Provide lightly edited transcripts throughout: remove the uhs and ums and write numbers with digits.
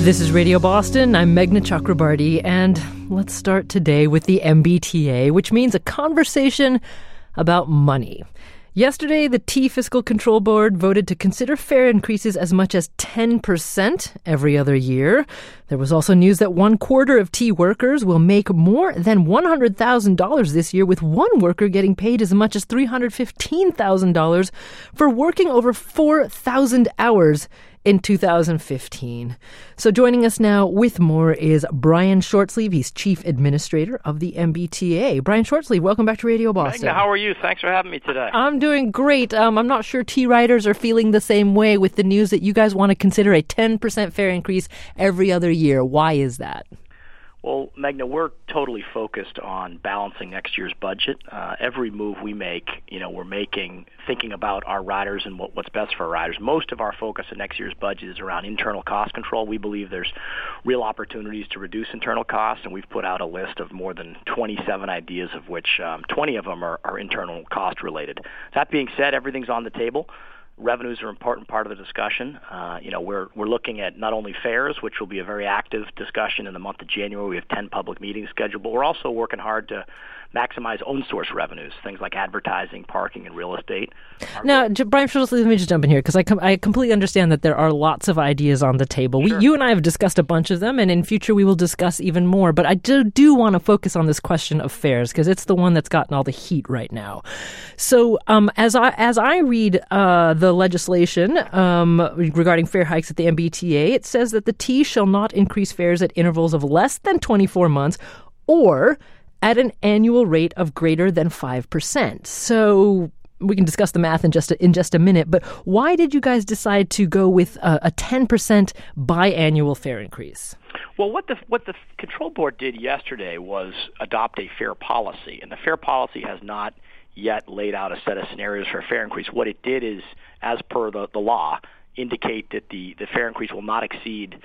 This is Radio Boston. I'm Meghna Chakrabarty, and let's start today with the MBTA, which means a conversation about money. Yesterday, the T Fiscal Control Board voted to consider fare increases as much as 10% every other year. There was also news that 1/4 of T workers will make more than $100,000 this year, with one worker getting paid as much as $315,000 for working over 4,000 hours in 2015. So joining us now with more is Brian Shortsleeve. He's Chief Administrator of the MBTA. Brian Shortsleeve, welcome back to Radio Boston. Meghna, how are you? Thanks for having me today. I'm doing great. I'm not sure T-riders are feeling the same way with the news that you guys want to consider a 10% fare increase every other year. Why is that? Well, Meghna, we're totally focused on balancing next year's budget. Every move we make, we're thinking about our riders and what's best for our riders. Most of our focus in next year's budget is around internal cost control. We believe there's real opportunities to reduce internal costs, and we've put out a list of more than 27 ideas, of which 20 of them are internal cost related. That being said, everything's on the table. Revenues are an important part of the discussion. We're looking at not only fares, which will be a very active discussion in the month of January. We have 10 public meetings scheduled, but we're also working hard to maximize own source revenues, things like advertising, parking, and real estate. Now, Brian Schultz, let me just jump in here, because I completely understand that there are lots of ideas on the table. Sure. You and I have discussed a bunch of them, and in future we will discuss even more. But I do want to focus on this question of fares, because it's the one that's gotten all the heat right now. So as I read the legislation regarding fare hikes at the MBTA, it says that the T shall not increase fares at intervals of less than 24 months or at an annual rate of greater than 5%. So we can discuss the math in just a minute, but why did you guys decide to go with a 10% biannual fare increase? Well, what the control board did yesterday was adopt a fare policy, and the fare policy has not yet laid out a set of scenarios for a fare increase. What it did is, as per the law, indicate that the fare increase will not exceed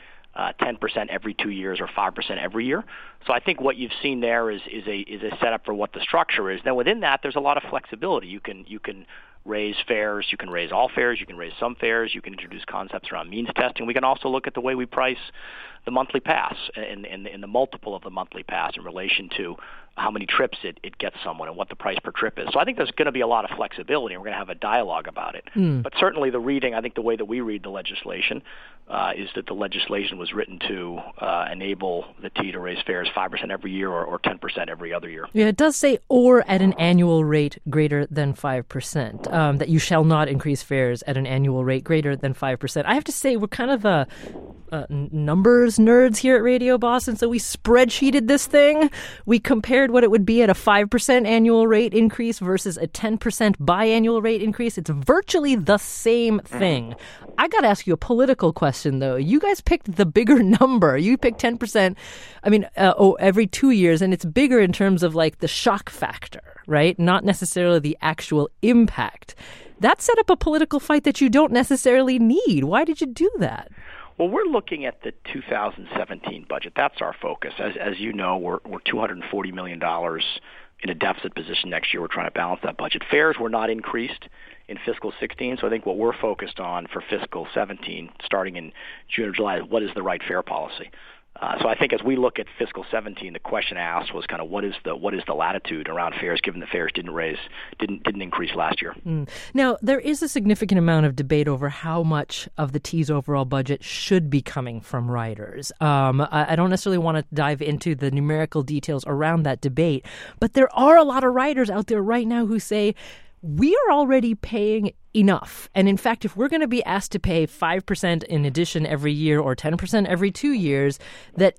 10% every 2 years or 5% every year. So I think what you've seen there is a setup for what the structure is. Then within that, there's a lot of flexibility. You can raise fares, you can raise all fares, you can raise some fares, you can introduce concepts around means testing. We can also look at the way we price the monthly pass and the multiple of the monthly pass in relation to how many trips it gets someone and what the price per trip is. So I think there's going to be a lot of flexibility, and we're going to have a dialogue about it. But certainly the reading, I think the way that we read the legislation is that the legislation was written to enable the T to raise fares 5% every year or 10% every other year. Yeah, it does say or at an annual rate greater than 5%, that you shall not increase fares at an annual rate greater than 5%. I have to say we're kind of numbers nerds here at Radio Boston, so we spreadsheeted this thing. We compared what it would be at a 5% annual rate increase versus a 10% biannual rate increase. It's virtually the same thing. I got to ask you a political question, though. You guys picked the bigger number. You picked 10%, every 2 years, and it's bigger in terms of like the shock factor, right? Not necessarily the actual impact. That set up a political fight that you don't necessarily need. Why did you do that? Well, we're looking at the 2017 budget. That's our focus. As you know, we're $240 million in a deficit position next year. We're trying to balance that budget. Fares were not increased in fiscal 16, so I think what we're focused on for fiscal 17, starting in June or July, is what is the right fare policy. So I think as we look at fiscal 17, the question asked was kind of what is the latitude around fares, given the fares didn't increase last year. Now, there is a significant amount of debate over how much of the T's overall budget should be coming from riders. I don't necessarily want to dive into the numerical details around that debate, but there are a lot of riders out there right now who say, we are already paying enough. And in fact, if we're going to be asked to pay 5% in addition every year or 10% every 2 years, that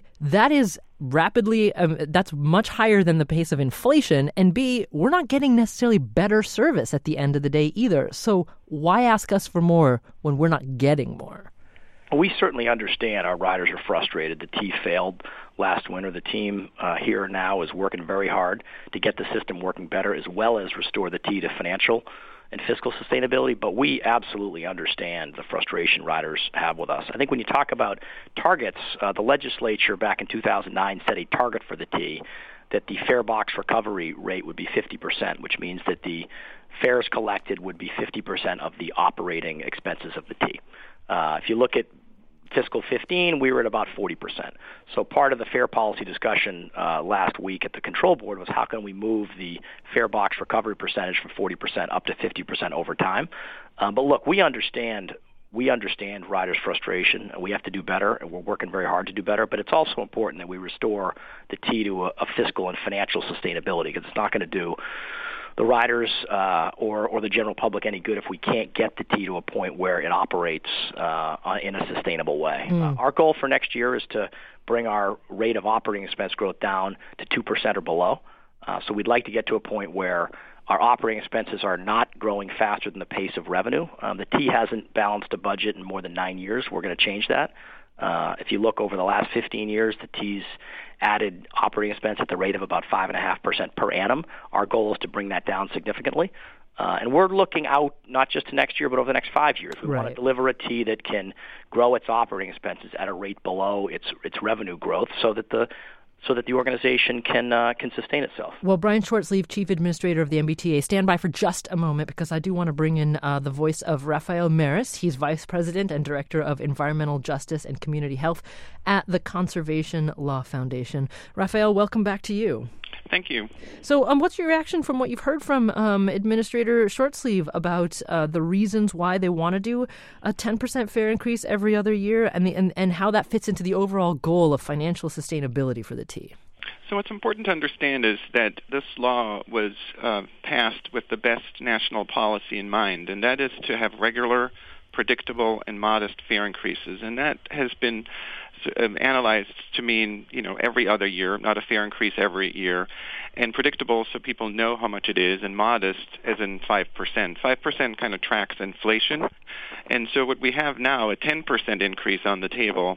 is rapidly, that's much higher than the pace of inflation. And B, we're not getting necessarily better service at the end of the day either. So why ask us for more when we're not getting more? We certainly understand our riders are frustrated. The T failed last winter. The team here now is working very hard to get the system working better, as well as restore the T to financial and fiscal sustainability. But we absolutely understand the frustration riders have with us. I think when you talk about targets, the legislature back in 2009 set a target for the T that the fare box recovery rate would be 50%, which means that the fares collected would be 50% of the operating expenses of the T. If you look at fiscal 15, we were at about 40%. So part of the fare policy discussion last week at the control board was how can we move the fare box recovery percentage from 40% up to 50% over time. But look, we understand riders' frustration. We have to do better, and we're working very hard to do better. But it's also important that we restore the T to a fiscal and financial sustainability, because it's not going to do the riders or the general public any good if we can't get the T to a point where it operates in a sustainable way. Our goal for next year is to bring our rate of operating expense growth down to 2% or below. So we'd like to get to a point where our operating expenses are not growing faster than the pace of revenue. The T hasn't balanced a budget in more than 9 years. We're going to change that. If you look over the last 15 years, the T's added operating expense at the rate of about 5.5% per annum. Our goal is to bring that down significantly. And we're looking out not just to next year, but over the next 5 years. We want to deliver a T that can grow its operating expenses at a rate below its revenue growth, so that the organization can sustain itself. Well, Brian Shortsleeve, Chief Administrator of the MBTA, stand by for just a moment, because I do want to bring in the voice of Rafael Maris. He's Vice President and Director of Environmental Justice and Community Health at the Conservation Law Foundation. Rafael, welcome back to you. Thank you. So what's your reaction from what you've heard from Administrator Shortsleeve about the reasons why they want to do a 10% fare increase every other year, and how that fits into the overall goal of financial sustainability for the T? So what's important to understand is that this law was passed with the best national policy in mind, and that is to have regular, predictable, and modest fare increases. And that has been analyzed to mean, every other year, not a fare increase every year, and predictable so people know how much it is, and modest as in 5%. 5% kind of tracks inflation. And so what we have now, a 10% increase on the table,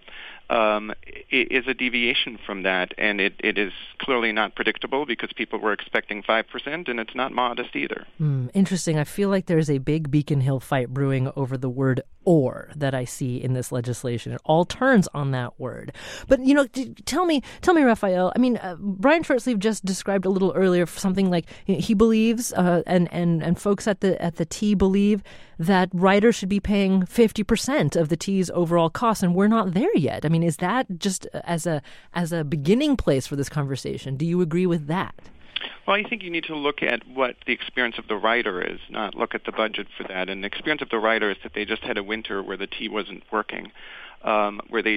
is a deviation from that, and it is clearly not predictable because people were expecting 5%, and it's not modest either. Interesting. I feel like there's a big Beacon Hill fight brewing over the word "or" that I see in this legislation. It all turns on that word. But, tell me, Rafael, Brian Shortsleeve just described a little earlier something like he believes, and folks at the T believe, that riders should be paying 50% of the T's overall costs, and we're not there yet. Is that just as a beginning place for this conversation? Do you agree with that? Well, I think you need to look at what the experience of the rider is, not look at the budget for that. And the experience of the rider is that they just had a winter where the T wasn't working, where the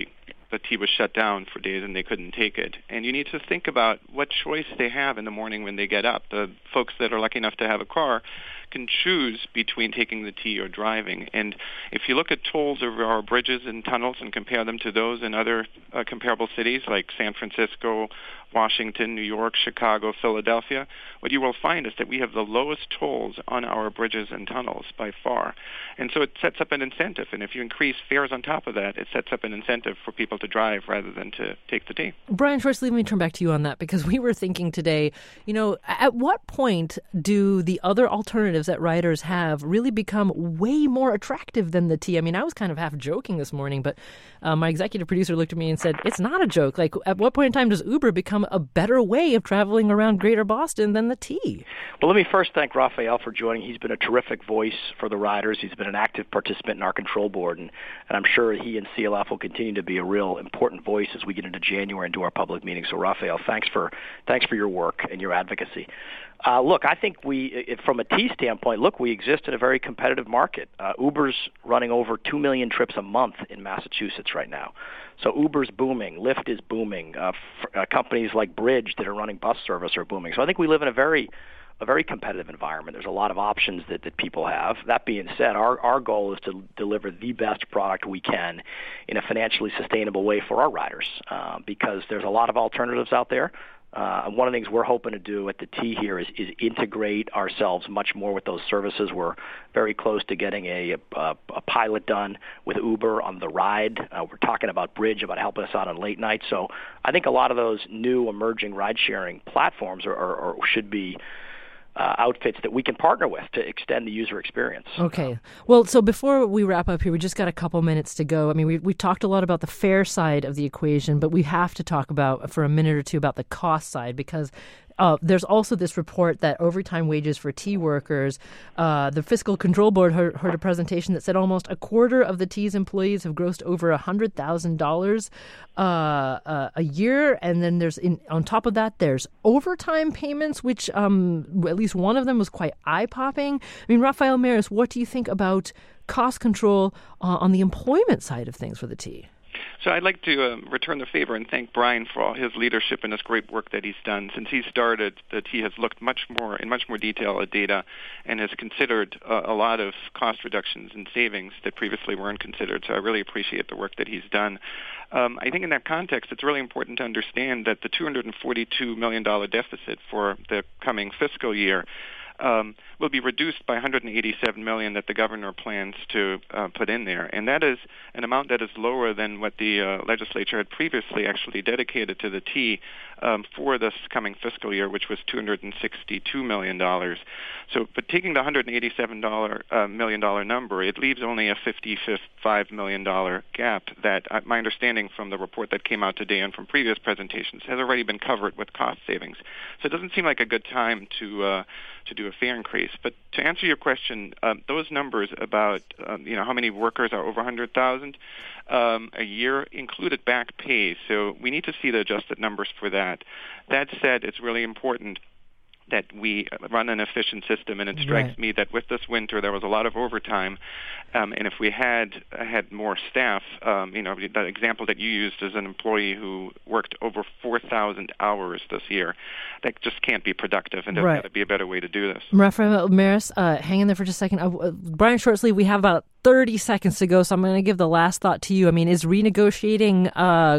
T was shut down for days and they couldn't take it. And you need to think about what choice they have in the morning when they get up. The folks that are lucky enough to have a car can choose between taking the T or driving. And if you look at tolls over our bridges and tunnels and compare them to those in other comparable cities like San Francisco, Washington, New York, Chicago, Philadelphia, what you will find is that we have the lowest tolls on our bridges and tunnels by far. And so it sets up an incentive. And if you increase fares on top of that, it sets up an incentive for people to drive rather than to take the T. Brian Shortsleeve, let me turn back to you on that, because we were thinking today, at what point do the other alternatives that riders have really become way more attractive than the T? I was kind of half joking this morning, but my executive producer looked at me and said, it's not a joke. Like, at what point in time does Uber become a better way of traveling around Greater Boston than the T? Well, let me first thank Rafael for joining. He's been a terrific voice for the riders. He's been an active participant in our control board, and I'm sure he and CLF will continue to be a real important voice as we get into January and do our public meetings. So, Rafael, thanks for your work and your advocacy. Look, I think from a T standpoint, we exist in a very competitive market. Uber's running over 2 million trips a month in Massachusetts right now. So Uber's booming, Lyft is booming. Companies like Bridge that are running bus service are booming. So I think we live in a very competitive environment. There's a lot of options that people have. That being said, our goal is to deliver the best product we can in a financially sustainable way for our riders, because there's a lot of alternatives out there. One of the things we're hoping to do at the T here is integrate ourselves much more with those services. We're very close to getting a pilot done with Uber on the ride. We're talking about Bridge, about helping us out on late nights. So I think a lot of those new emerging ride-sharing platforms should be outfits that we can partner with to extend the user experience. Okay. Well, so before we wrap up here, we just got a couple minutes to go. We talked a lot about the fare side of the equation, but we have to talk about, for a minute or two, about the cost side, because there's also this report that overtime wages for tea workers, the Fiscal Control Board heard a presentation that said almost a quarter of the tea's employees have grossed over $100,000 a year. And then on top of that, there's overtime payments, which at least one of them was quite eye-popping. I mean, Rafael Maris, what do you think about cost control on the employment side of things for the tea? So I'd like to return the favor and thank Brian for all his leadership and his great work that he's done. Since he started, the T has looked in much more detail at data and has considered a lot of cost reductions and savings that previously weren't considered. So I really appreciate the work that he's done. I think in that context, it's really important to understand that the $242 million deficit for the coming fiscal year will be reduced by $187 million that the governor plans to put in there, and that is an amount that is lower than what the legislature had previously actually dedicated to the T for this coming fiscal year, which was $262 million. So, but taking the $187 million number, it leaves only a $55 million gap that, my understanding from the report that came out today and from previous presentations, has already been covered with cost savings. So it doesn't seem like a good time to do a fare increase. But to answer your question, those numbers about how many workers are over 100,000 a year included back pay. So we need to see the adjusted numbers for that. That said, it's really important that we run an efficient system, and it strikes me that with this winter there was a lot of overtime, and if we had more staff, the example that you used as an employee who worked over 4,000 hours this year, that just can't be productive, and there's got to be a better way to do this. Rafael Maris, hang in there for just a second. Brian Shortsleeve, we have about 30 seconds to go, so I'm going to give the last thought to you. I mean, is renegotiating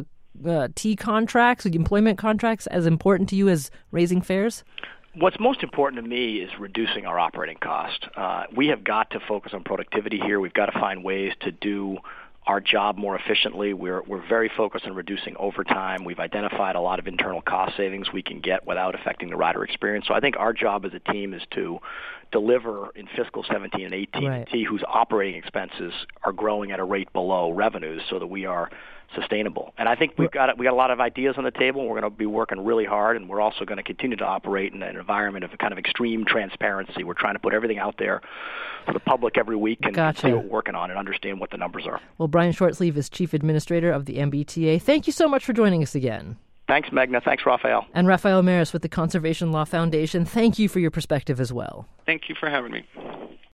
T contracts, employment contracts, as important to you as raising fares? What's most important to me is reducing our operating cost. We have got to focus on productivity here. We've got to find ways to do our job more efficiently. We're very focused on reducing overtime. We've identified a lot of internal cost savings we can get without affecting the rider experience. So I think our job as a team is to deliver in fiscal 17 and 18 a T whose operating expenses are growing at a rate below revenues so that we are sustainable. And I think we got a lot of ideas on the table. We're going to be working really hard, and we're also going to continue to operate in an environment of kind of extreme transparency. We're trying to put everything out there for the public every week and see what we're working on and understand what the numbers are. Well, Brian Shortsleeve is Chief Administrator of the MBTA. Thank you so much for joining us again. Thanks, Meghna. Thanks, Rafael. And Rafael Maris with the Conservation Law Foundation. Thank you for your perspective as well. Thank you for having me.